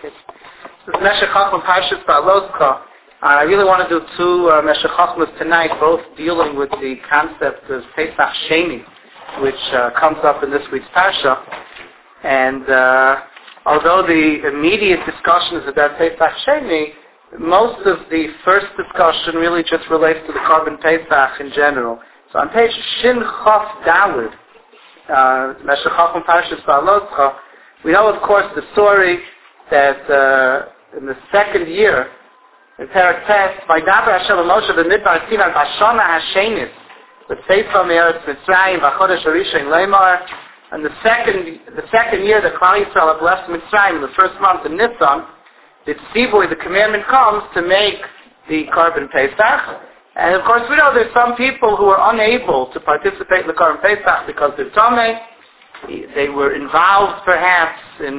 Okay. This is Meshech Chochmah Parshas Ba'aloscha. I really want to do two Meshech Chochmahs tonight, both dealing with the concept of Pesach Sheni, which comes up in this week's Parsha. And although the immediate discussion is about Pesach Sheni, most of the first discussion really just relates to the Korban Pesach in general. So on page Shin Chof Daled, Meshech Chochmah Parshas Ba'aloscha, we know, of course, the story that in the second year, in Perek Tes, Vaydaber Hashem Moshe b'Midbar Sinai b'Shana Hashenis, b'Tzeifah me'Eretz Mitzrayim v'Chodesh Harishon Leimar, and the second year that Klal Yisrael have left Mitzrayim, the first month in Nisan, the Tzivui, the commandment comes to make the Korban Pesach. And of course, we know there's some people who are unable to participate in the Korban Pesach because they're Tomei. They were involved, perhaps, in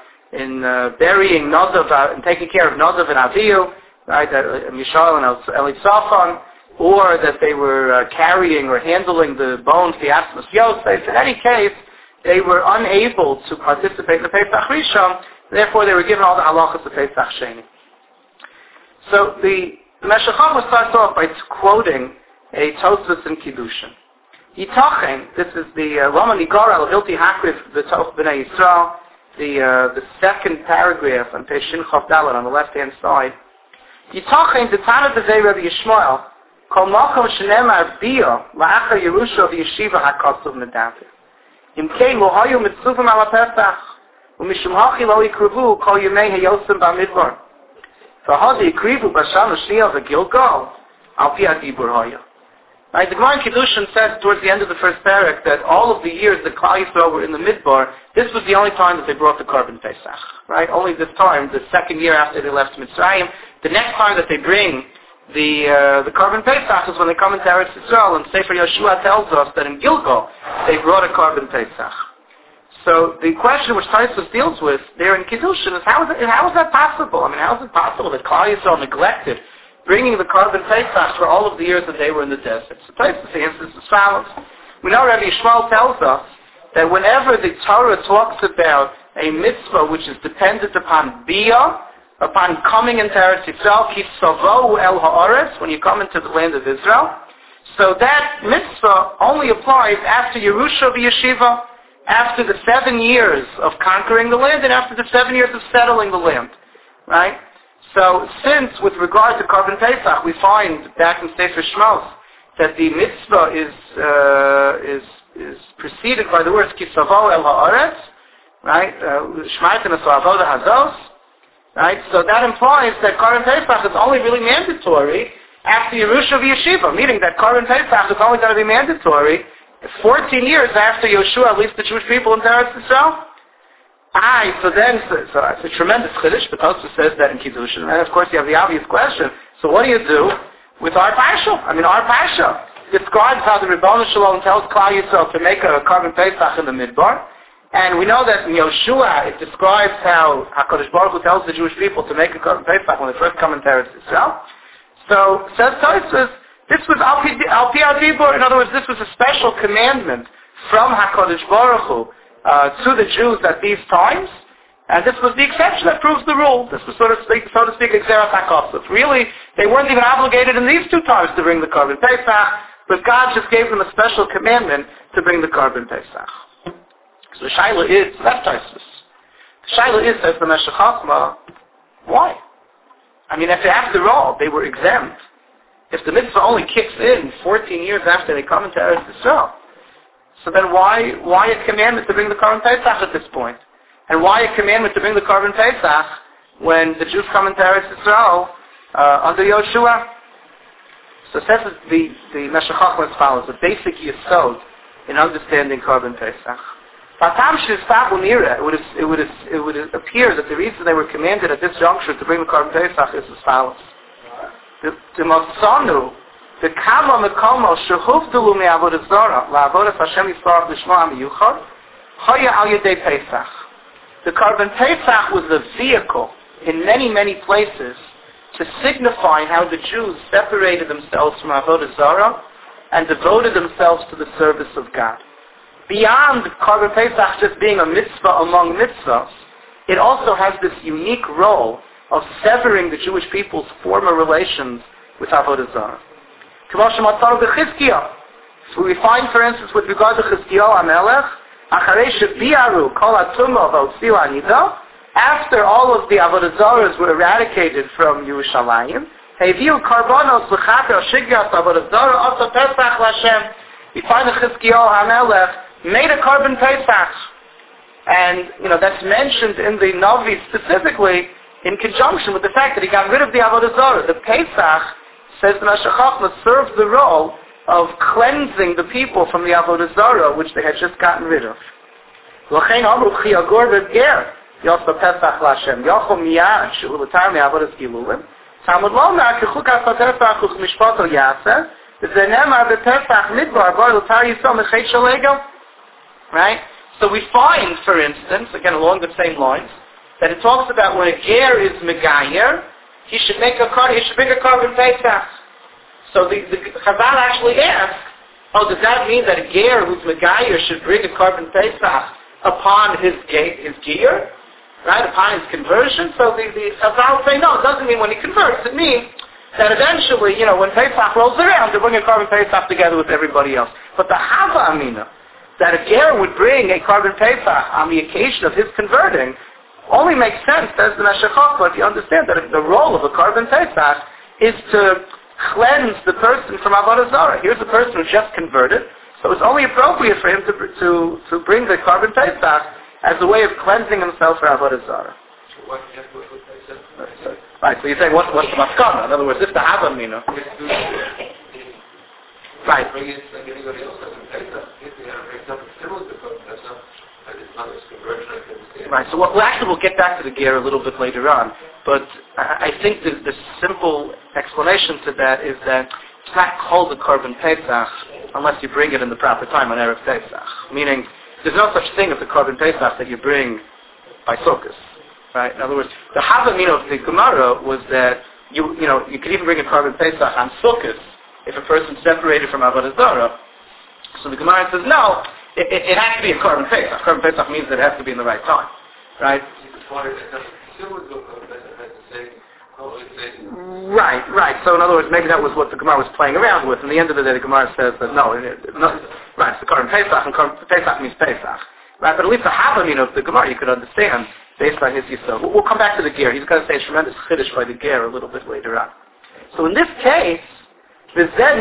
burying Nadav and taking care of Nadav and Avihu, right? Mishael and Elisaphan, or that they were carrying or handling the bones, the Asmas Yosef. In any case, they were unable to participate in the Pesach Rishon. Therefore, they were given all the halachas of Pesach Sheni. So the Meshech Chochmah starts off by quoting a Tosfos in Kiddushin. Yitachem, this is the Rama Nigara al Hilti Hakrif B'Toch B'nai Yisrael, the second paragraph on page Shin Chof Daled on the left-hand side. Yitachem D'Tana D'Vei Rabbi Yishmael Kol Makom Shenemar Bia La'achar Yerusha V'Yeshiva HaKosov Medavid Im Kein Lo Hayu Mitzuvim Ala Pesach U'Mishum Hachi Lo Yikruvu Kol Yemei HaYosim Ba'Midbar V'Hadi Yikrivu B'Sham Shliach V'Gilgal Al Pi HaDibur Haya. Right, the Gemara in Kiddushin says towards the end of the first parak that all of the years that Klal Yisrael were in the Midbar, this was the only time that they brought the Korban Pesach. Right, only this time, the second year after they left Mitzrayim. The next time that they bring the Korban Pesach is when they come into Eretz Yisrael, and Sefer Yeshua tells us that in Gilgal they brought a Korban Pesach. So the question which Tosfos deals with there in Kiddushin is how is that possible? I mean, how is it possible that Klal Yisrael neglected bringing the Korban Pesach for all of the years that they were in the desert? So Tosfos answers as follows. We know Rabbi Yishmael tells us that whenever the Torah talks about a mitzvah which is dependent upon bia, upon coming into Eretz Yisrael, ki savo el ha'aretz, when you come into the land of Israel, so that mitzvah only applies after Yerusha v'Yeshiva, after the 7 years of conquering the land and after the 7 years of settling the land, right? So, since with regard to Korban Pesach, we find back in Sefer Shmos that the mitzvah is preceded by the words Kisavo el haaretz, right? Shmaitem es avoda hazos, right? So that implies that Korban Pesach is only really mandatory after Yerusha v'Yeshiva, meaning that Korban Pesach is only going to be mandatory 14 years after Yeshua leads the Jewish people into Eretz Yisrael. So it's a tremendous chiddush, but Tosfos says that in Kiddushin. And of course you have the obvious question, so what do you do with our Parsha? I mean, our Parsha describes how the Ribono Shel Olam tells Klal Yisrael to make a Korban Pesach in the Midbar. And we know that in Yoshua it describes how HaKadosh Baruch Hu tells the Jewish people to make a Korban Pesach when they first come into Eretz Yisrael. So, says Tosfos, this was Al Pi HaDibur. In other words, this was a special commandment from HaKadosh Baruch Hu to the Jews at these times, and this was the exception that proves the rule. This was, so to speak, Exerat HaKosov. Really, they weren't even obligated in these two times to bring the Korban Pesach, but God just gave them a special commandment to bring the Korban Pesach. So the Shaila is, that's Tosfos. The Shaila is, says the Meshech Chochmah, why? I mean, after all, they were exempt. If the mitzvah only kicks in 14 years after they come into Eretz Yisrael, so then why a commandment to bring the Korban Pesach at this point? And why a commandment to bring the Korban Pesach when the Jews come into Eretz Yisrael under Yoshua? So says the Meshech Chochmah as follows, the basic yesod in understanding Korban Pesach. It would appear that the reason they were commanded at this juncture to bring the Korban Pesach is as follows. The Motzanu, the Kama Mekomo Shehuvdelu me'avodah zara la'avodas Hashem Yisparach Lishma Miyuchad Chaya Al Yedei Pesach. The Korban Pesach was a vehicle in many, many places to signify how the Jews separated themselves from avodah zara and devoted themselves to the service of God. Beyond Korban Pesach just being a mitzvah among mitzvahs, it also has this unique role of severing the Jewish people's former relations with Avodah Zarah. So we find, for instance, with regard to Chizkiyahu HaMelech, after all of the Avodah Zarahs were eradicated from Yerushalayim, we find that Chizkiyahu HaMelech made a carbon Pesach. And, that's mentioned in the Navi specifically in conjunction with the fact that he got rid of the Avodah Zarah. The Pesach, says the Meshech Chochmah, served the role of cleansing the people from the Avodah Zarah, which they had just gotten rid of. Right? So we find, for instance, again along the same lines, that it talks about when a ger is megayer, he should bring a carbon Pesach. So the Chazal actually asks, does that mean that a ger who's megayer should bring a carbon Pesach upon his ger, right, upon his conversion? So the Chazal say, no, it doesn't mean when he converts. It means that eventually, when Pesach rolls around, they bring a carbon Pesach together with everybody else. But the Hava Amina, that a ger would bring a carbon Pesach on the occasion of his converting, only makes sense, says the Meshech Chochmah, if you understand that the role of a carbon Pesach is to cleanse the person from Avodah Zarah. Here's a person who just converted, so it's only appropriate for him to bring the carbon Pesach as a way of cleansing himself from Avodah Zarah. Right, so you say, what's the maskana? In other words, if the Hava Mina. Right. Right, so we'll get back to the ger a little bit later on, but I think the simple explanation to that is that it's not called a carbon Pesach unless you bring it in the proper time on Erev Pesach. Meaning, there's no such thing as a carbon Pesach that you bring by Sukkot. Right? In other words, the Havamina of the Gemara was that you could even bring a carbon Pesach on Sukkot if a person's separated from Avodah Zarah. So the Gemara says, no, it has to be a carbon Pesach. Carbon Pesach means that it has to be in the right time. Right? Right. So in other words, maybe that was what the Gemara was playing around with. In the end of the day, the Gemara says that no, right, it's the carbon Pesach, and carbon Pesach means Pesach. Right? But at least the Havamina of the Gemara you could understand based on his Yisrael. We'll come back to the ger. He's going to say a tremendous chiddush by the ger a little bit later on. So in this case, we're going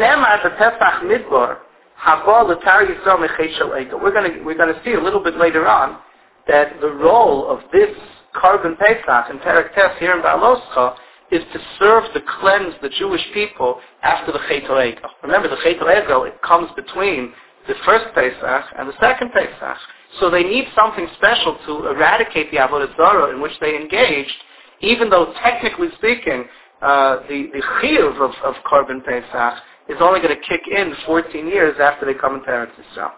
to see a little bit later on that the role of this carbon Pesach in Perek Tes here in Baaloscha is to serve to cleanse the Jewish people after the Chet HaEgel. Remember, the Chet HaEgel, it comes between the first Pesach and the second Pesach. So they need something special to eradicate the Avodah Zarah in which they engaged, even though technically speaking, the chiyuv of carbon Pesach is only going to kick in 14 years after they come into Eretz Yisrael.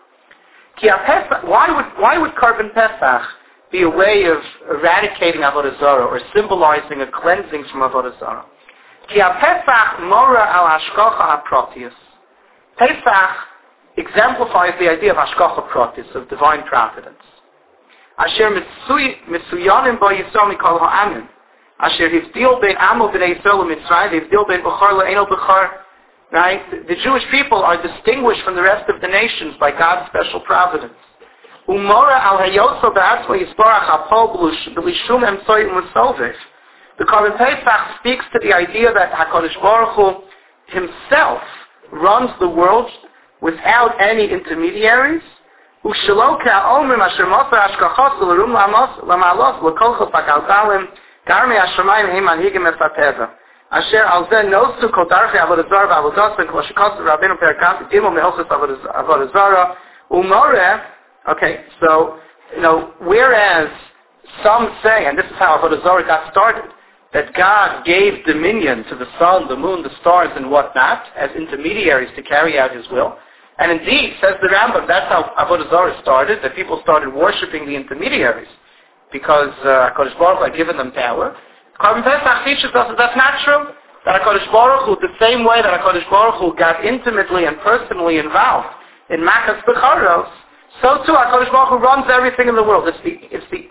Why would carbon Pesach be a way of eradicating Avodah Zarah or symbolizing a cleansing from Avodah Zarah? Pesach mora al hashgacha hapratius. Pesach exemplifies the idea of hashgacha pratis, of divine providence. Asher mitsuyanim bo Yisrael mikol ha'amin. Asher hivdil ben amo b'nei Yisrael u'Mitzrayim, hivdil ben b'char le'eno b'char. Right? The Jewish people are distinguished from the rest of the nations by God's special providence. Umora al hayoso ba'atzma yisbarach ha'pol b'lishum emtzoi u'musovif. The Carbon Pesach speaks to the idea that HaKadosh Baruch Hu himself runs the world without any intermediaries. U'shelo ka'omrim asher moser hashkachos l'rum la'malos l'kolchos ha'kalkalim garmi ha'shamayim heim manhigim efateva. Asher al zeh nosu kol darchei avodah zarah v'avodas ben kol shekos rabbeinu perkat gimel mehochos avodah zarah umoreh. Okay, so whereas some say, and this is how avodah zarah got started, that God gave dominion to the sun, the moon, the stars, and whatnot as intermediaries to carry out His will. And indeed, says the Rambam, that's how avodah zarah started. That people started worshiping the intermediaries because HaKadosh Baruch Hu had given them power. Carbon Pesach teaches us that that's not true. That HaKadosh Baruch Hu, the same way that HaKadosh Baruch Hu got intimately and personally involved in Makas Becharos, so too HaKadosh Baruch Hu runs everything in the world. It's the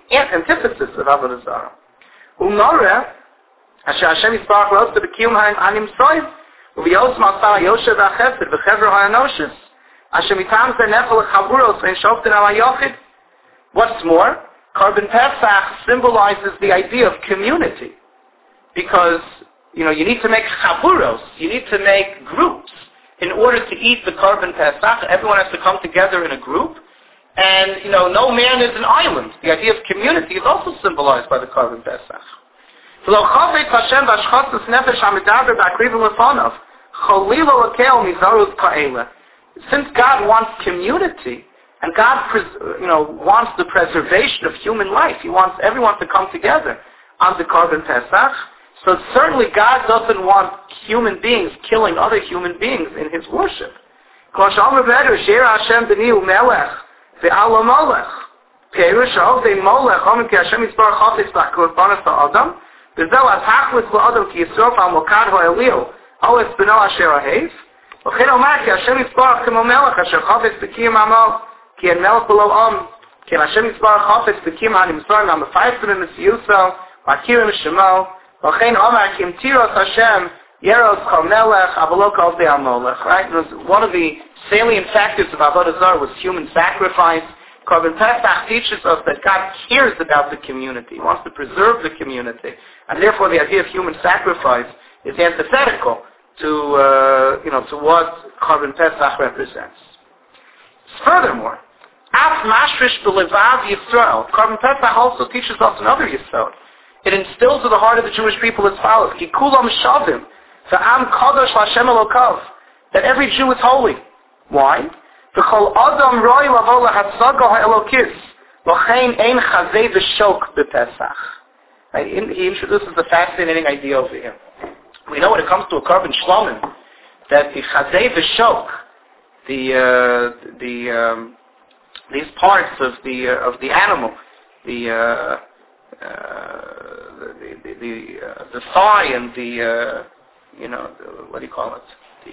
antithesis of Avodah Zarah. Umoreh, Asher Hashem Yisbarach Rosh B'Kiyum Ha'anim Soiv, U'V'Yos Masar Yoshev Ha'Chesed V'Chevra Ha'Anoshes, Asher Mitam Zeh Nefel Chaburos Ve'en Shoften Al HaYochid. What's more, Korban Pesach symbolizes the idea of community, because you need to make chaburos, you need to make groups in order to eat the Korban Pesach. Everyone has to come together in a group, and no man is an island. The idea of community is also symbolized by the Korban Pesach. Since God wants community, and God wants the preservation of human life, He wants everyone to come together on the Korban Pesach, so certainly God doesn't want human beings killing other human beings in His worship. Ki en melech below ki Hashem Yisbarach Chafetz B'Kiyum Ha'Nimtzor Ha'Mefayfim M'Siyuso V'Akirim Shemo V'chein Omar Ki Imtiros Hashem Yeros Kol Melech Avolo Kol Dei HaMolech. Right? One of the salient factors of Avodah Zarah was human sacrifice. Korban Pesach teaches us that God cares about the community. He wants to preserve the community, and therefore the idea of human sacrifice is antithetical to what Korban Pesach represents. Furthermore, Af Mashrish B'Levav Yisrael. Korban Pesach also teaches us another Yisod. It instills to the heart of the Jewish people as follows: Ki kulam shavim, v'am kadosh l'Hashem Elokav. That every Jew is holy. Why? V'chol adam roi lavo l'hatzaga ha'elokis, v'chein ein chazei v'shok b'Pesach. He introduces a fascinating idea over here. We know when it comes to a Korban Shlomim that the chazei v'shok, these parts of the animal, the thigh and what do you call it?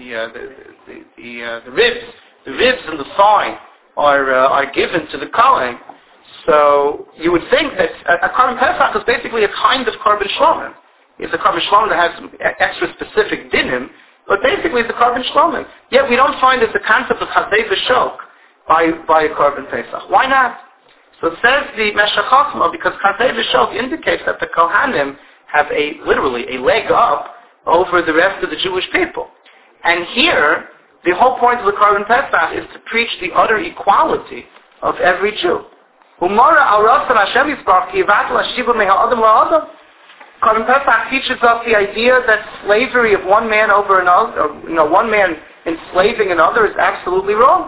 The ribs and the thigh are given to the Kohen. So you would think that a Korban Pesach is basically a kind of Korban Shlomim. It's a Korban Shlomim that has some extra specific dinim, but basically it's a Korban Shlomim. Yet we don't find this a concept of Chazei V'Shok by a Korban Pesach. Why not? So it says the Meshech Chochmah, because Chazei V'Shok indicates that the Kohanim have literally a leg up over the rest of the Jewish people. And here, the whole point of the Korban Pesach is to preach the utter equality of every Jew. Umara al-Rasan Hashem Yisbarach ki yivat l'shiva me'ha'adam la'adam. Korban Pesach teaches us the idea that slavery of one man over another, one man enslaving another, is absolutely wrong.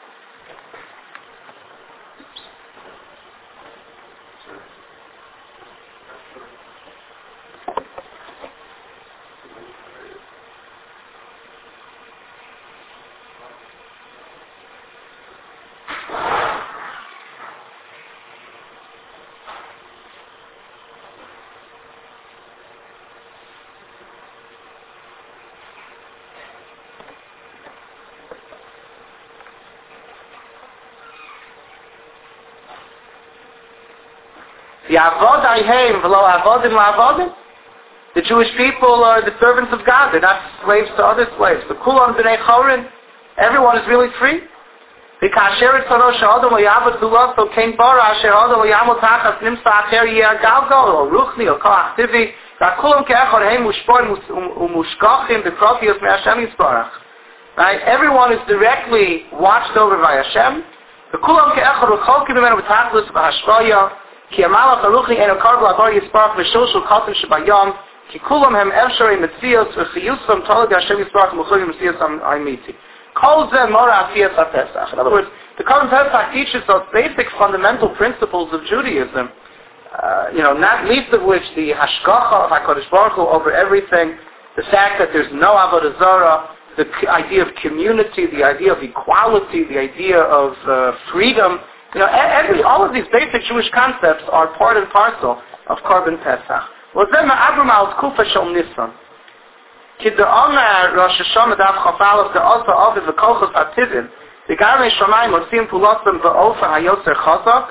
The Jewish people are the servants of God. They're not slaves to other slaves. The kulam b'nei chorin, everyone is really free. The kasher tzaro she'adam lo yavod zulav, so kein bara asher adam lo yamot tachas nimsa acher yeh galgal or ruchni or koach tivi. Kulam ke'echad heim mushpor umushkachim b'profios me'Hashem Yisbarach. Right? Everyone is directly watched over by Hashem. The kulam ke'echad u'cholkim b'menu b'tachlis b'hashvaya. Ki amalach aruchni eno karb la'bar Yisbarach v'shoshul katan shebayom. Ki kulam hem efsharei metzios v'chiyusam tolad Hashem Yisbarach m'churim metzios ha'imiti. Kol zeh mora asiyas ha'Pesach. In other words, the Korban Pesach teaches us basic fundamental principles of Judaism. Not least of which the hashgacha of HaKadosh Baruch Hu over everything, the fact that there's no Avodah Zarah, the idea of community, the idea of equality, the idea of freedom. All of these basic Jewish concepts are part and parcel of Korban Pesach. Wazem Abram al Kufa Shom Nisan. Kid the Omer Rosh Hashanah Daf Chafalov the Osa Ovid the Kolchos Ativin the Garmei Shamayim Osim Pulosam the Ofa Hayoser Chazak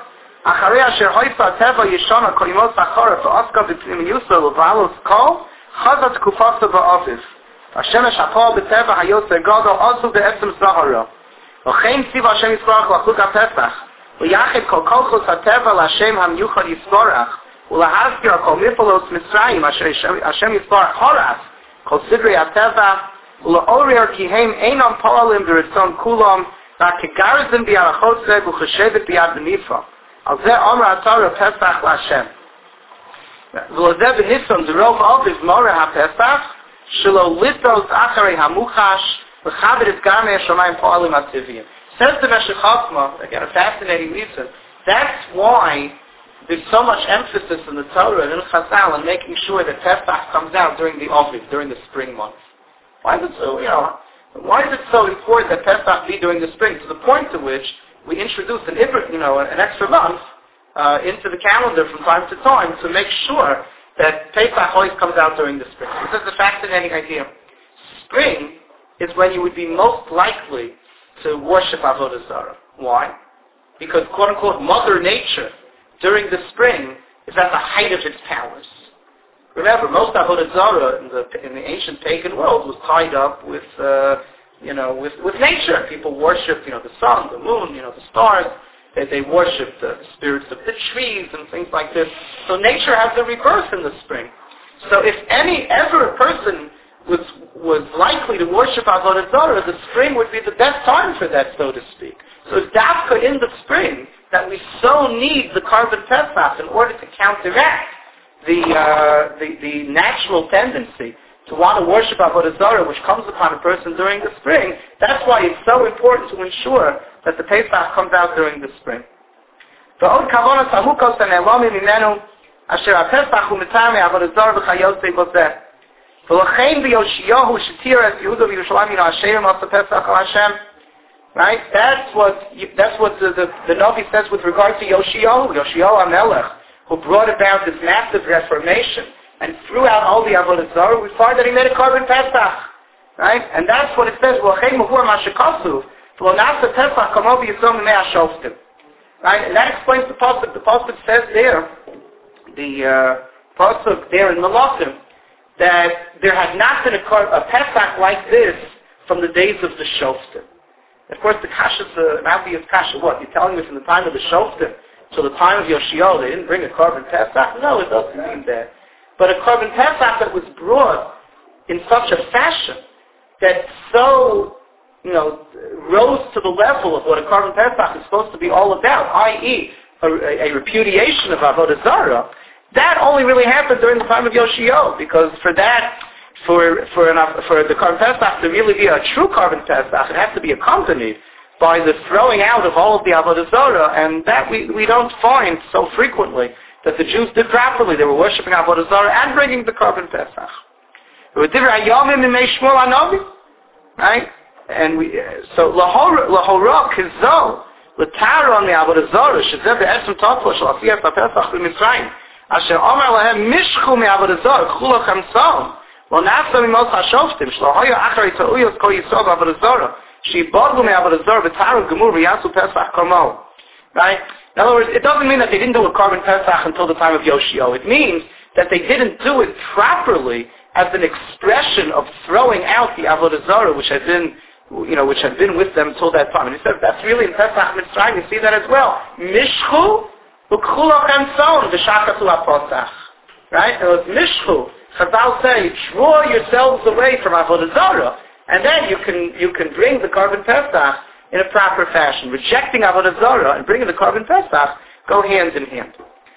אחרי אשר הויפה הטבע ישונה קוימות סחרת ועוסקה בפנימיוסה ובעלוס קול, חזת תקופתו באביב. השמש הפועל בטבע היוצא גודל עוזו בעצם סהרו. וכן ציווה השם יסבורך לחוג הפסח, ויחד כל כוחות הטבע להשם המיוחד יסבורך, ולהזכיר כל מפעלות מצרים אשר השם יסבורך הורס, כל סדרי הטבע, ולעורר כי הם אינם פועלים ברצון כולם, רק כגרזן בירחות זה וחשבת ביד בניפה. על זה אומר התורה פסח להשם. ולזה בניסון דרוב אביב מורה הפסח, שלא לטוס אחרי המוחש, לכבד את גרמי השמיים פועלים הטבעיים. Says the Meshech Chochmah, again, a fascinating reason. That's why there's so much emphasis in the Torah and in Chazal on making sure that Pesach comes out during the Aviv, during the spring months. Why is it so important that Pesach be during the spring? To the point to which we introduce an extra month into the calendar from time to time to make sure that Pesach always comes out during the spring. This is a fascinating idea. Spring is when you would be most likely to worship Avodah Zarah. Why? Because, quote-unquote, Mother Nature during the spring is at the height of its powers. Remember, most Avodah Zarah in the ancient pagan world was tied up with nature. People worshipped, the sun, the moon, the stars. They worshipped the spirits of the trees and things like this. So nature has a rebirth in the spring. So if ever a person was likely to worship Avodah Zarah, the spring would be the best time for that, so to speak. So it's dafka in the spring that we so need the Korban Pesach in order to counteract the natural tendency to want to worship Avodah Zarah, which comes upon a person during the spring. That's why it's so important to ensure that the Pesach comes out during the spring. ועוד כוונות עמוקות הנעלמים ממנו, אשר הפסח הוא מטעם מעבודת זרה וכיוצא בזה. ולכן ביאשיהו שתיר את יהודה וירושלים מן האשר עשה פסח על השם. Right? That's what the Navi says with regard to Yoshiyahu HaMelech, who brought about this massive reformation and threw out all the Avodah Zarah. We find that he made a Korban Pesach. Right? And that's what it says, ולכן מבואר מה שכתוב, ולא נעשה פסח כמו ביסוד מימי השופטים. Right? And that explains the pasuk. The pasuk says there, the pasuk there in Malachim, that there had not been a Pesach like this from the days of the Shoftim. Of course, the kasha is an obvious kasha. What? You're telling me from the time of the Shoftim till the time of Yoshio, they didn't bring a Korban Pesach? No, it doesn't mean that. But a Korban Pesach that was brought in such a fashion that so rose to the level of what a Korban Pesach is supposed to be all about, i.e., a repudiation of Avodah Zarah, that only really happened during the time of Yoshio, because for the Korban Pesach to really be a true Korban Pesach, it has to be accompanied by the throwing out of all of the Avodah Zarah, and that we don't find so frequently that the Jews did properly. They were worshiping Avodah Zarah and bringing the Korban Pesach. Right? And so lahora kizol l'tara on the Avodah Zarah shezeh be'esem totvo shel asiyas ha'pesach b'Mitzrayim asher omar lahem mishchu me'Avodah Zarah k'chu lachem tzom lo nafsa mimos ha'shoftim shlo hoya acharei ta'uyos kol yisod Avodah Zarah she'ibodlu me'Avodah Zarah v'taru gemur v'yasu pesach kormo. Right? In other words, it doesn't mean that they didn't do a Korban Pesach until the time of Yoshio. It means that they didn't do it properly as an expression of throwing out the Avodah Zarah, which had been with them until that time. And he says that's really in Pesach Mitzrayim. You see that as well. Mishchu u'kchu lachem tzon v'shachatu ha'posach. Right? It was mishchu. Chazal say, draw yourselves away from Avodah Zarah, and then you can bring the Korban Pesach in a proper fashion. Rejecting Avodah Zarah and bringing the Korban Pesach go hand in hand.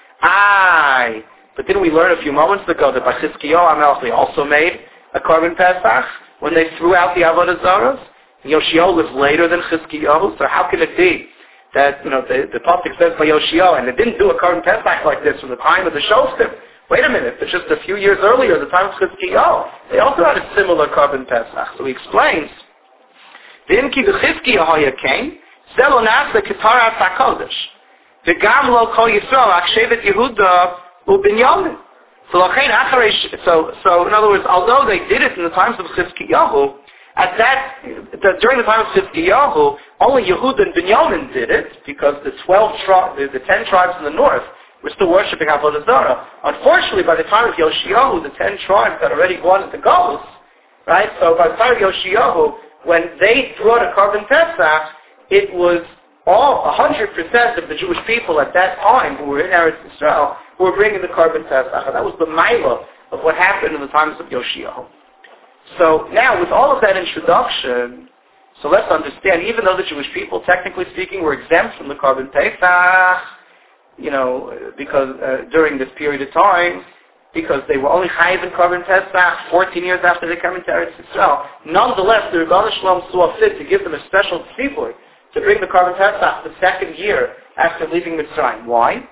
But didn't we learn a few moments ago that by Chizkiyahu HaMelech they also made a Korban Pesach when they threw out the Avodah Zarahs? Yoshio was later than Chizkiyahu, so how can it be that the pasuk says by Yoshio and they didn't do a Korban Pesach like this from the time of the Shoftim? Wait a minute, but just a few years earlier, the time of Chizkiyahu, they also had a similar Korban Pesach. So he explains, V'im ki b'Chizkiyahu came, zelo nasa k'taras ha'kodesh, v'gam lo kol Yisrael akshevet Yehuda u'Binyamin. So in other words, although they did it in the times of Chizkiyahu, during the time of Tzidkiyahu, only Yehuda and Binyamin did it because the 10 tribes in the north were still worshipping Avodah Zarah. Unfortunately, by the time of Yoshiyahu, the 10 tribes had already gone into Galus, right? So by the time of Yoshiyahu, when they brought a Korban Pesach, it was all 100% of the Jewish people at that time who were in Eretz Yisrael who were bringing the Korban Pesach. And that was the Mila of what happened in the times of Yoshiyahu. So now, with all of that introduction, so let's understand, even though the Jewish people, technically speaking, were exempt from the Korban Pesach, because during this period of time, because they were only chayiv in Korban Pesach 14 years after they came into Eretz Yisrael. Nonetheless, the Rebbeinu Shalom saw fit to give them a special tzibur to bring the Korban Pesach the second year after leaving Mitzrayim. Why?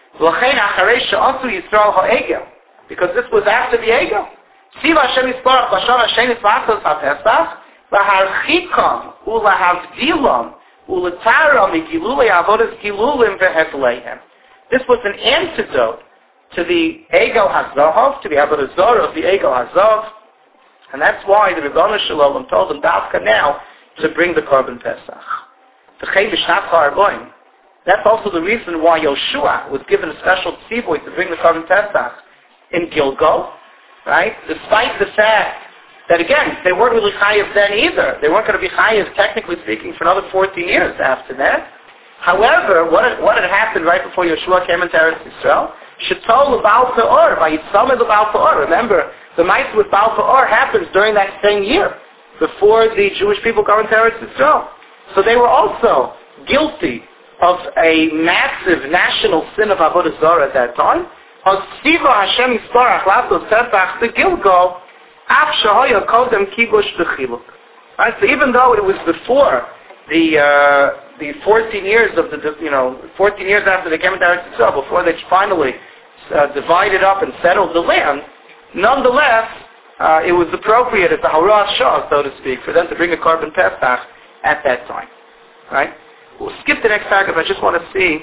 Because this was after the Egel. Siva Hashem Yisparach Bashar Hashem Yisparach HaPesach Laharchikam Ulahavdilam Ulataram Igilulei Avodas Gilulim Vehetleihem. This was an antidote to the Egel HaZahav, to the Avodah Zarah of the Egel HaZahav, and that's why the Rebbeinu Shalom told them Dafka now to bring the Korban Pesach. That's also the reason why Yoshua was given a special tzibur to bring the Korban Pesach in Gilgal, right? Despite the fact that, again, they weren't really chayiv then either. They weren't going to be chayiv, technically speaking, for another 14 years after that. However, what had happened right before Yeshua came into Eretz Yisrael? Shetol Baal Peor, by Yitzamid Baal Peor. Remember, the mice with Baal Peor happens during that same year, before the Jewish people go into Eretz Yisrael. So they were also guilty of a massive national sin of Avodah Zarah at that time. Right, so even though it was before the 14 years of 14 years after they came into Eretz Yisrael, before they finally divided up and settled the land, nonetheless, it was appropriate as a Horat Shah, so to speak, for them to bring a Korban Pesach at that time. Right? We'll skip the next paragraph. I just want to see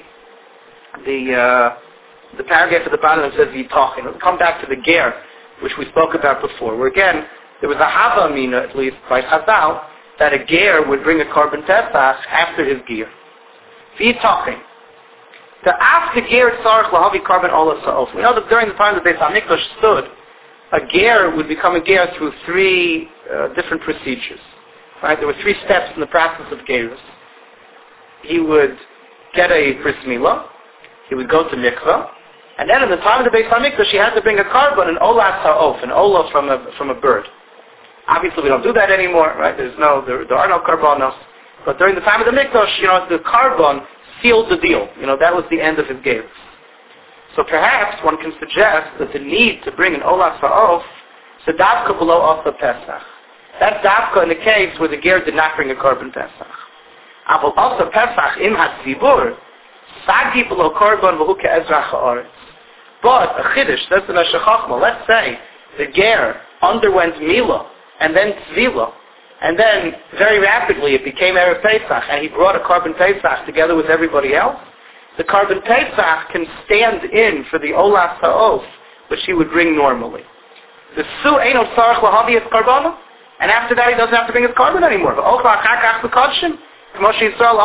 the paragraph at the bottom that says Yitachin. We'll come back to the Ger, which we spoke about before, where again, there was a Hava Amina, at least by Chazal, that a Ger would bring a Korban Pesach after his Ger. Yitachin. The after Ger Tzarech Lahavi Korban Ola Sa'of. We know that during the time that Beis HaMikdash stood, a Ger would become a Ger through three different procedures. Right? There were three steps in the process of Gerus. He would get a bris milah, he would go to mikvah, and then in the time of the Beis HaMikdash, he had to bring a korban, an olat ha'of, an olah from a bird. Obviously, we don't do that anymore, right? There are no korbanos. But during the time of the Mikdash, the korban sealed the deal. That was the end of his gerus. So perhaps one can suggest that the need to bring an olat ha'of is davka below off the Pesach. That's davka in the case where the ger did not bring a korban Pesach. But also Pesach im hatzibur sagi below korban v'hu ke'ezrach ha'aretz. But a chiddush, that's the Meshech Chochmah. Let's say the ger underwent milah and then tzvila, and then very rapidly it became Erev Pesach, and he brought a korban Pesach together with everybody else. The korban Pesach can stand in for the olas ha'of, which he would bring normally. The su eino tzarech lahavi es karbana, and after that he doesn't have to bring his korban anymore. But ochla achar kach b'kodshim. Right?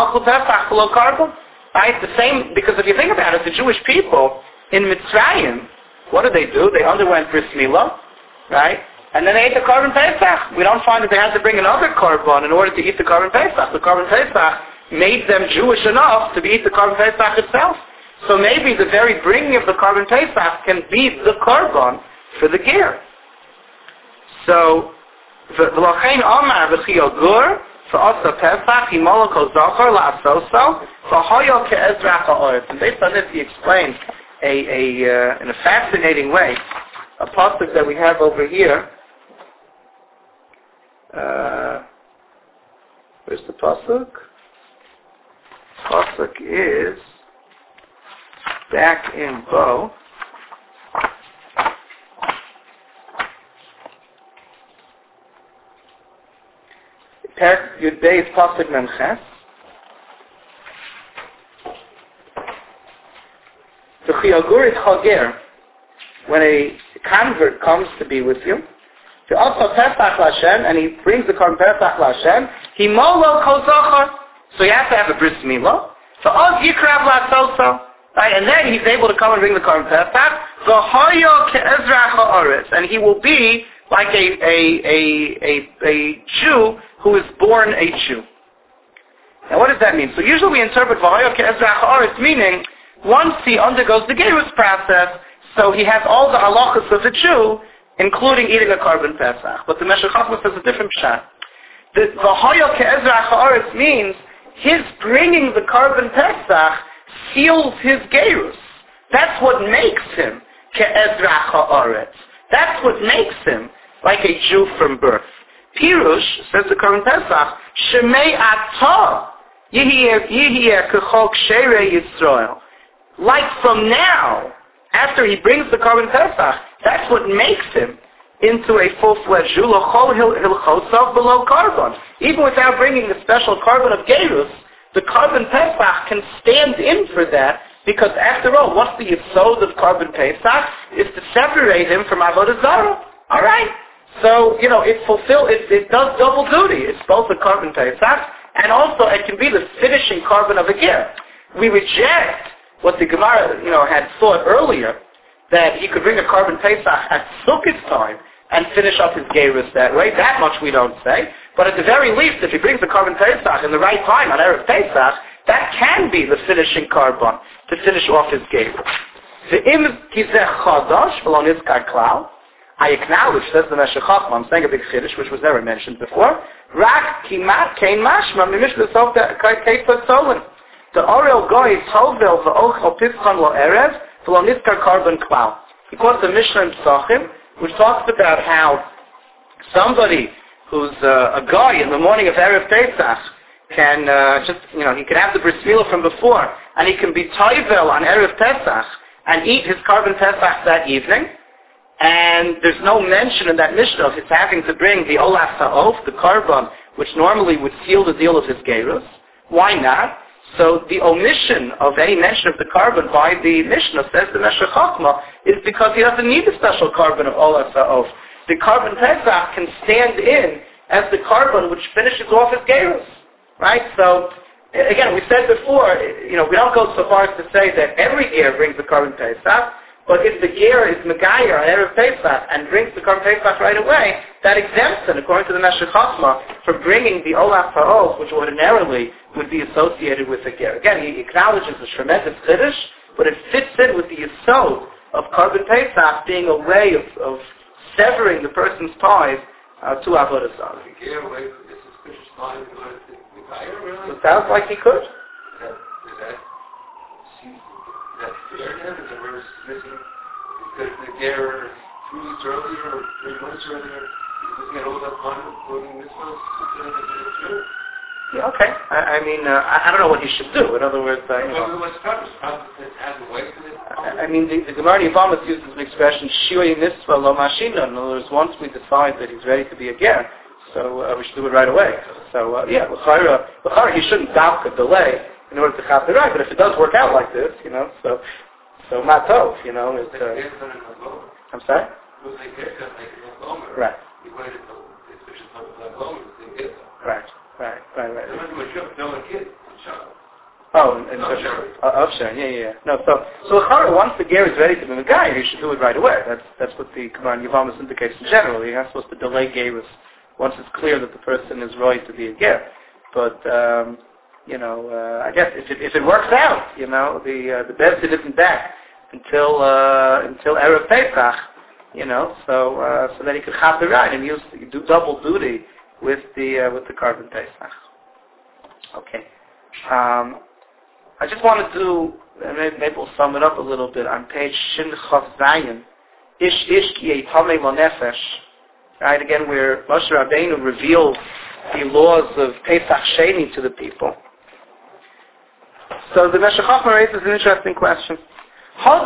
The same, because if you think about it, the Jewish people in Mitzrayim, what did they do? They underwent bris milah, right? And then they ate the korban Pesach. We don't find that they had to bring another korban in order to eat the korban Pesach. The korban Pesach made them Jewish enough to eat the korban Pesach itself. So maybe the very bringing of the korban Pesach can be the korban for the ger. So, v'lochein omar v'chiyol gur, for us the Pesach, he moloko zachar la'asoso, for hoyo ke'ezrach ha'oretz. And based on this, he explains in a fascinating way a pasuk that we have over here. Where's the pasuk? Pasuk is back in Bo. Yud Bey is pasuk memches. The chiyagur is chager. When a convert comes to be with you, also Pesach Lashem, and he brings the Korban Pesach Lashem, he molo kol zochar. So he has to have a bris milah. So oz yikrav lasoso. Right, and then he's able to come and bring the Korban Pesach. V'hoyo ke'ezrach ha'aretz, and he will be like a Jew who is born a Jew. Now what does that mean? So usually we interpret v'hoyo ke'ezrach ha'aretz meaning once he undergoes the gerus process, so he has all the halachas of a Jew, including eating a Korban Pesach. But the Meshech Chochmah says a different pshat. The v'hoyo ke'ezrach ha'aretz means his bringing the Korban Pesach seals his gerus. That's what makes him ke'ezrach ha'aretz. That's what makes him like a Jew from birth. Pirush, says the Korban Pesach, shemei atah yihiyeh kechol ksherei Yisrael. Like from now, after he brings the Korban Pesach, that's what makes him into a full-fledged Jew, l'chol hilchosav below Korban. Even without bringing the special Korban of gerus, the Korban Pesach can stand in for that, because after all, what's the yesod of Korban Pesach? Is to separate him from Avodah Zarah. All right? So, it does double duty. It's both the Korban Pesach, and also it can be the finishing Korban of a ger. We reject what the Gemara, had thought earlier, that he could bring a Korban Pesach at Sukkot time and finish up his gerus that way. That much we don't say. But at the very least, if he brings the Korban Pesach in the right time on Erev Pesach, that can be the finishing Korban to finish off his gerus. I acknowledge, says the Meshech Chochmah, I'm saying a big chiddush, which was never mentioned before. Rak kimat kein mashma mimishlas of the keifat solin. The Orel Goy Tovel v'ochel pitzchon lo erev v'lo niskar Korban klal. He quotes the Mishnah in Psachim, which talks about how somebody who's a guy in the morning of Erev Pesach can he can have the bris milah from before, and he can be toivel on Erev Pesach and eat his Korban Pesach that evening. And there's no mention in that Mishnah of his having to bring the Olaf Sa'of, the Korban, which normally would seal the deal of his gerus. Why not? So the omission of any mention of the Korban by the Mishnah, says the Meshech Chochmah, is because he doesn't need the special Korban of Olaf Sa'of. The Korban Pesach can stand in as the Korban which finishes off his gerus. Right? So, again, we said before, we don't go so far as to say that every ger brings the Korban Pesach, but if the ger is Megayer on Erev Pesach and brings the Korban Pesach right away, that exempts him, according to the Meshech Chochmah, from bringing the Olaf Ha'of, which ordinarily would be associated with the ger. Again, he acknowledges the tremendous chiddush, but it fits in with the yesod of Korban Pesach being a way of severing the person's ties to Avodah Zarah. It sounds like he could. That's fair then, and we're missing, because the ger 2 weeks earlier, or 3 months earlier, he's looking at all that fun, quoting this one, yeah, okay. I don't know what he should do. In other words, the Gemara Yevamos uses the expression, shioi mitzvah lo mashina. In other words, once we decide that he's ready to be a ger, so we should do it right away. So, l'chara, he shouldn't dafka delay in order to chap the right, but if it does work out like this, so matov, I'm sorry? Right. Right. Oh, and sure. Yeah. No, so once the ger is ready to be a guy, he should do it right away. That's what the Gemara Yevamos indicates in general. You're not supposed to delay gerus once it's clear that the person is right to be a ger. But I guess if it works out, the Beis Din isn't back until Erev Pesach, so that he could chap the right and do double duty with the Korban Pesach. Okay. I just wanted to maybe we'll sum it up a little bit on page Shin Chav Zayin, Ish ki Tamei Lo Nefesh. Right, again, where Moshe Rabbeinu reveals the laws of Pesach Sheni to the people. So the Meshech Chochmah raises an interesting question. Now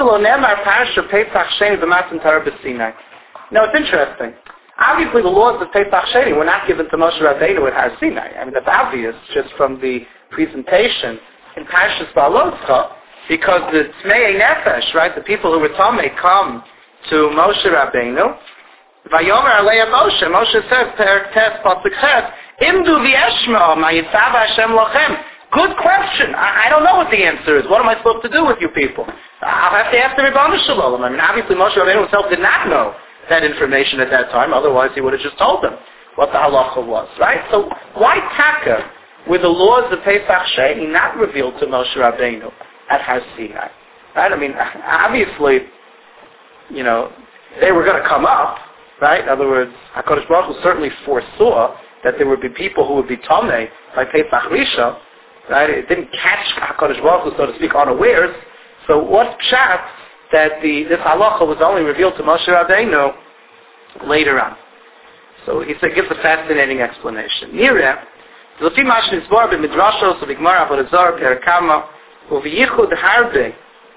it's interesting. Obviously the laws of Pesach Sheni were not given to Moshe Rabbeinu at Har Sinai. That's obvious just from the presentation in Parshas Ba'alotcha, because the Tmei Nefesh, right, the people who were Tamei come to Moshe Rabbeinu, Vayomer Alei Moshe. Moshe says, Perek Tes Pasuk Ches, Imdu v'yeshma ma'yitzava Hashem lachem. Good question. I don't know what the answer is. What am I supposed to do with you people? I'll have to ask the Ribbon Shalom. I mean, obviously Moshe Rabbeinu himself did not know that information at that time. Otherwise, he would have just told them what the halacha was, right? So why taka were the laws of Pesach Sheni not revealed to Moshe Rabbeinu at Har Sinai? Right? I mean, obviously, they were going to come up, right? In other words, HaKadosh Baruch Hu certainly foresaw that there would be people who would be Tomei by Pesach Rishon, right? It didn't catch HaKadosh Baruch Hu, so to speak, unawares. So what's pshat that this halacha was only revealed to Moshe Rabbeinu later on? So he gives a fascinating explanation. Nireh, L'fi ma shnizbor b'midrashos u'b'gmar avodah zarah perakama u'v'yichud harbe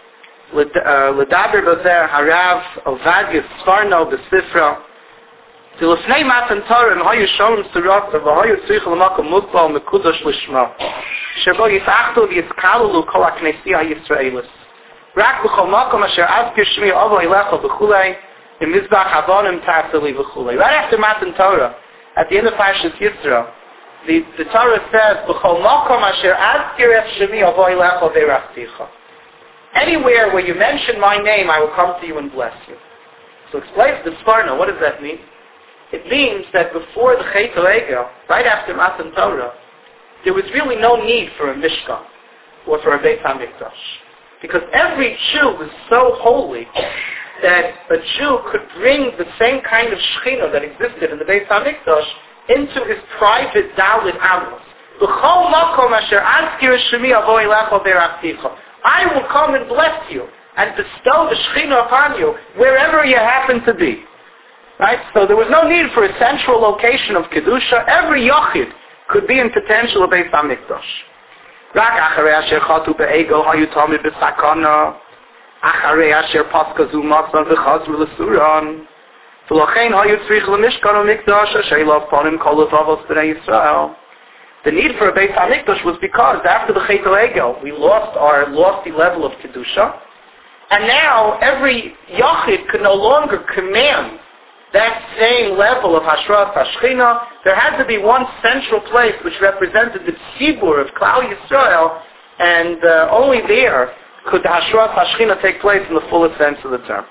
l'daber b'zer harav Ovadia Sfarno b'sifra L'fnei matan Torah hayu shom surot v'hayu tzrich l'makom mukbal mekudosh l'shma shebo yifachtu v'yizkalulu kol ha'knesiya ha'yisraelis rak b'chol makom asher azkir shmi ovo ilecha b'chulei imizbach avonim ta'aseli v'chulei. Right after Matan Torah, at the end of Parshas Yisro, the Torah says b'chol makom asher azkir et shmi ovo ilecha v'rachticha. Anywhere where you mention my name, I will come to you and bless you. So explains the Sfarno. What does that mean? It means that before the Chet HaEgel, right after Matan Torah, there was really no need for a Mishkan or for a Beit HaMikdash. Because every Jew was so holy that a Jew could bring the same kind of Shechina that existed in the Beit HaMikdash into his private Dalit Amos. B'chol makom asher azkir shemi avo elecha v'rachticha. I will come and bless you and bestow the Shechina upon you wherever you happen to be. Right? So there was no need for a central location of Kedusha. Every Yochid could be in potential of Beit HaMikdash. Rak acharei asher chatu be'egel hayu tamid b'sakana acharei asher paskazu matzan v'chazru l'suran v'lochein hayu tzrich l'mishkan u'mikdash asher ilav panim kol levavos b'nei Yisrael. The need for a Beit HaMikdash was because after the Chet HaEgel, we lost our lofty level of Kedusha, and now every Yachid could no longer command that same level of Hashras HaShechina. There had to be one central place which represented the Tzibur of Klal Yisrael, and only there could the Hashras HaShechina take place in the fullest sense of the term.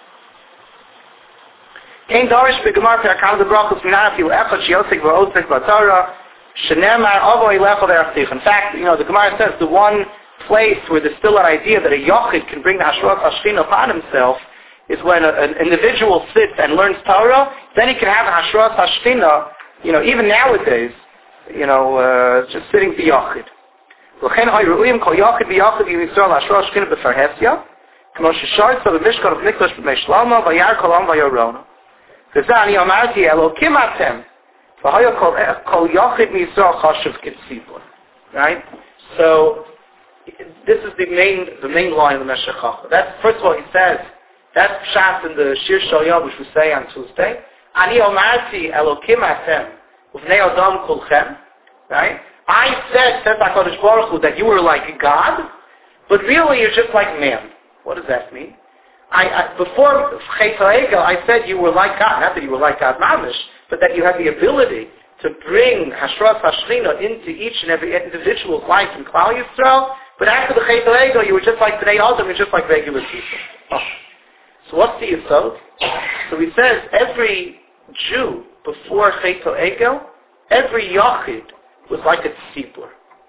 Kein Darish B'Gemar Perakam D'Brachos Minarav Yu Echad Shiosek V'Osek V'Torah Shenemar Ovo Ilecha V'Erachticha. In fact, the Gemara says the one place where there's still an idea that a Yochid can bring the Hashras HaShechina upon himself is when an individual sits and learns Torah, then he can have a Hashras HaShechina, even nowadays, just sitting the Yochid. L'chein hay ru'im kol Yochid v'Yochid v'Yisrael Hashras HaShechina b'Farhesya, k'mo sheshartza v'mishkan v'mikdash b'mei Shlomo v'yar kolam v'yorona. V'zeh ani amarti Elokim atem, v'hayo kol Yochid v'Yisrael chashuv k'tzibur. Right? So, this is the main line of the Meshech Chochmah. That's, first of all, he says, that's pshat in the Shir Shal Yom, which we say on Tuesday. Ani omarti Elokim atem uvnei Adam kulchem. Right? I said HaKadosh Baruch Hu, that you were like God, but really you're just like man. What does that mean? Before Chet HaEgel, I said you were like God. Not that you were like God mamish, but that you had the ability to bring Hashras HaShechina into each and every individual's life in Klal Yisrael. But after the Chet HaEgel, you were just like Bnei Adam, you're just like regular people. Oh. So what's the Yisod? So he says every Jew before Chet HaEgel, every Yachid was like a tzibur.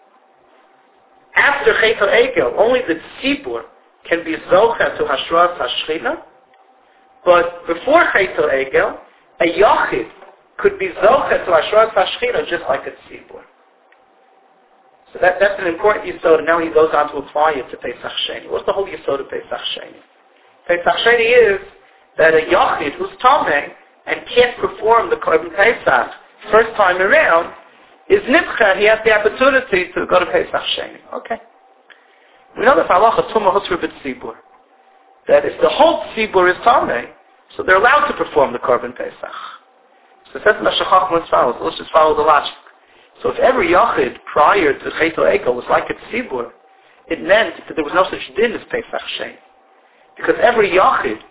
After Chet HaEgel, only the tzibur can be zocha to Hashras HaShechina, but before Chet HaEgel, a Yachid could be zocha to Hashras HaShechina just like a tzibur. So that's an important Yisod, and now he goes on to apply it to Pesach Sheni. What's the whole Yisod of Pesach Sheni? Pesach Sheni is that a Yachid who's Tomei and can't perform the Korban Pesach first time around is Nitcha. He has the opportunity to go to Pesach Sheni. Okay. We know that halacha Tumah Husra B'Tzibur, that if the whole Tzibur is Tomei, so they're allowed to perform the Korban Pesach. So it says in the Meshech Chochmah as follows. Let's just follow the logic. So if every Yachid prior to Chet HaEgel was like a Tzibur, it meant that there was no such din as Pesach Sheni. Because every Yachid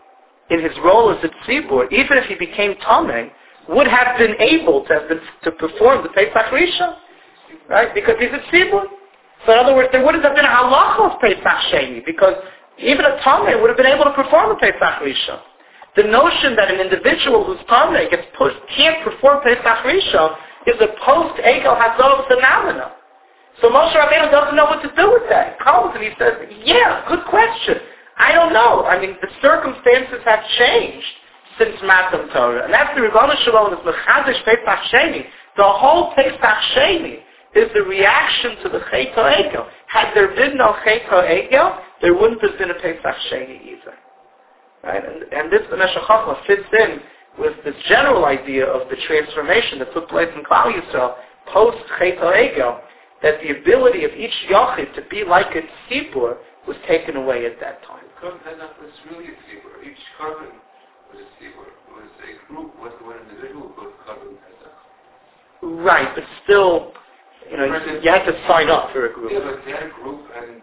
in his role as a tzibur, even if he became Tameh, would have been able to perform the Pesach Rishon, right? Because he's a tzibur. So in other words, there wouldn't have been a halacha of Pesach Sheni, because even a Tameh would have been able to perform a Pesach Rishon. The notion that an individual who's Tameh can't perform Pesach Rishon is a post-Egel Hazov phenomenon. So Moshe Rabbeinu doesn't know what to do with that. He calls and he says, yeah, good question. I don't know. I mean, the circumstances have changed since Matan Torah. And after Ribono Shel Olam is Mechadesh Pesach Sheni, the whole Pesach Sheni is the reaction to the Chet HaEgel. Had there been no Chet HaEgel, there wouldn't have been a Pesach Sheni either. Right? And this, the Meshech Chochmah, fits in with this general idea of the transformation that took place in Klal Yisrael post-Chet HaEgel, that the ability of each Yachid to be like a Tzibur was taken away at that time. Korban Pesach was really a Tzibur. Each Korban was a Tzibur. It was a group, was one individual who put Korban Pesach. Right, but still, you had to sign up for a group. Yeah, but they had a group, and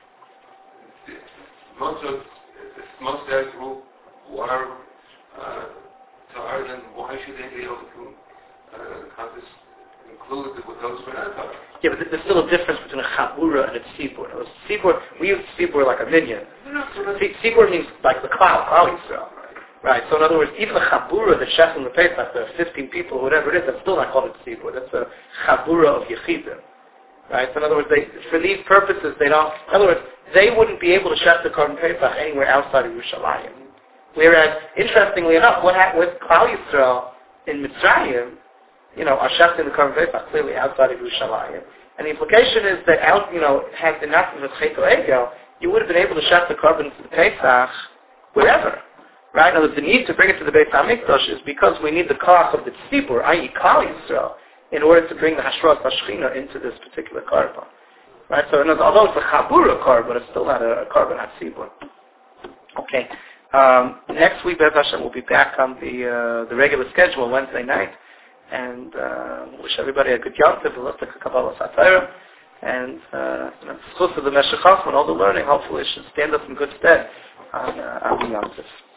most of that group were Tahar, then why should they be able to include those who are not Tahar? Yeah, but there's still a difference between a Chabura and a Tzibur. Tzibur, we use Tzibur like a minion. Tzibur means like the Klal Yisrael. Right, so in other words, even the Chabura, the Shech and the Pesach, the 15 people, whatever it is, that's still not called a Tzibur. That's a Chabura of Yechidim. Right, so in other words, for these purposes, in other words, they wouldn't be able to Shech the Korban Pesach anywhere outside of Yerushalayim. Whereas, interestingly enough, what happened with Klal Yisrael in Mitzrayim, are shechting the Korban Pesach clearly outside of Yerushalayim. And the implication is that, had the Nasim of Chet HaEgel, you would have been able to shech the Korban Pesach wherever. Right? Now, the need to bring it to the Beit HaMikdash is because we need the koach of the Tzibur, i.e. Klal Yisrael, in order to bring the Hashras HaShechina into this particular Korban. Right? So, although it's a Chabura Korban, it's still not a Korban HaTzibur. Okay. Next week, Be'ez Hashem, we'll be back on the regular schedule on Wednesday night. And wish everybody a good Yom Tov, a lot of Kabbalah Satira, and the schus of the Meshech Chochmah and all the learning, hopefully it should stand us in good stead on the Yom Tov.